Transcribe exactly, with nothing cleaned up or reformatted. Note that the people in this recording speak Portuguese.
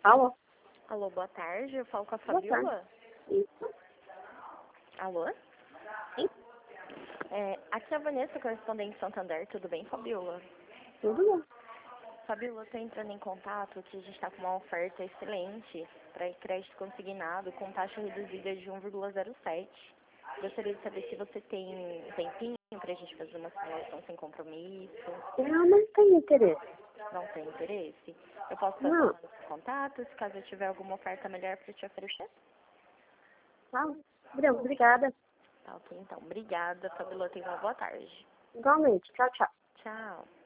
Alô? Alô, boa tarde. Eu falo com a Boa Fabiola. tarde. Isso. Alô? Sim. É, aqui é a Vanessa, correspondente Santander. Tudo bem, Fabiola? Tudo bom. Fabiola, eu estou entrando em contato que a gente está com uma oferta excelente para crédito consignado com taxa reduzida de um vírgula zero sete. Gostaria de saber se você tem um tempinho para a gente fazer uma simulação sem compromisso. Eu não tenho interesse. Não tem interesse? Eu posso passar Não. os contatos caso eu tiver alguma oferta melhor para te oferecer? Tá. Não, obrigada. Tá, ok, então. Obrigada, Fabiola. Tenha uma boa tarde. Igualmente. Tchau, tchau. Tchau.